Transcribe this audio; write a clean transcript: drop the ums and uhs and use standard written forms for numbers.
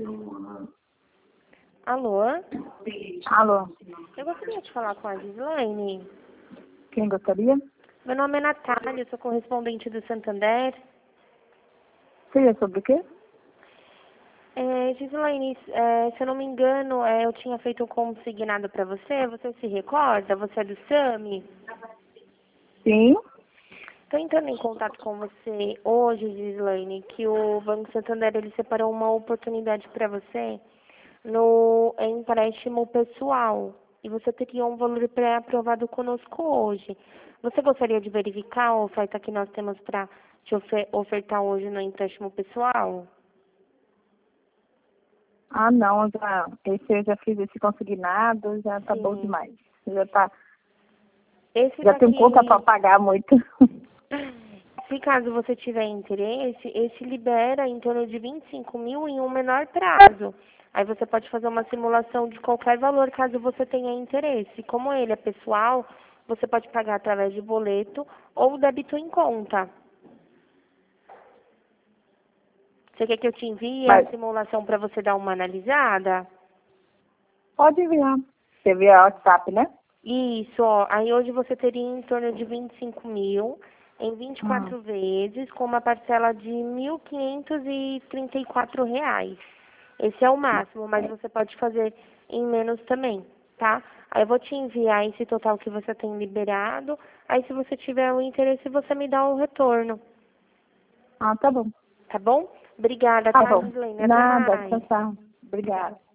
Alô? Alô, Eu gostaria de falar com a Gislaine. quem gostaria? Meu nome é Natália, eu sou correspondente do Santander. Seria sobre o quê? Gislaine, se eu não me engano, eu tinha feito um consignado para você. Você se recorda? Você é do SAMI? Sim. Estou entrando em contato com você hoje, Gislaine, que o Banco Santander ele separou uma oportunidade para você no empréstimo pessoal. E você teria um valor pré-aprovado conosco hoje. Você gostaria de verificar a oferta que nós temos para te ofertar hoje no empréstimo pessoal? Ah, não, eu já fiz esse consignado, já tá bom Sim. demais. Esse Já tenho daqui, conta para pagar muito. se caso você tiver interesse, esse libera em torno de 25 mil em um menor prazo. Aí você pode fazer uma simulação de qualquer valor caso você tenha interesse. Como ele é pessoal, você pode pagar através de boleto ou débito em conta. Você quer que eu te envie a Mas simulação para você dar uma analisada? pode enviar. Você vê a WhatsApp, né? Isso, ó. Aí hoje você teria em torno de 25 mil em 24 vezes, com uma parcela de R$ 1.534. Esse é o máximo, mas você pode fazer em menos também, tá? Aí eu vou te enviar esse total que você tem liberado. Aí se você tiver o interesse, você me dá o retorno, Ah, tá bom. tá bom? Obrigada, Tá tá, bom. Gislaine? Até Nada, mais. tchau, tchau. Obrigada.